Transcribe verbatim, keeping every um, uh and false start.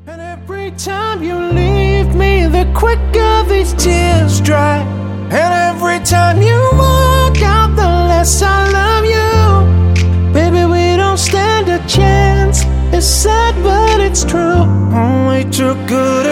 And every time you leave me, the quicker these tears dry. And every time you walk out, the less I love you. Baby, we don't stand a chance. It's sad, but it's true. I'm way too good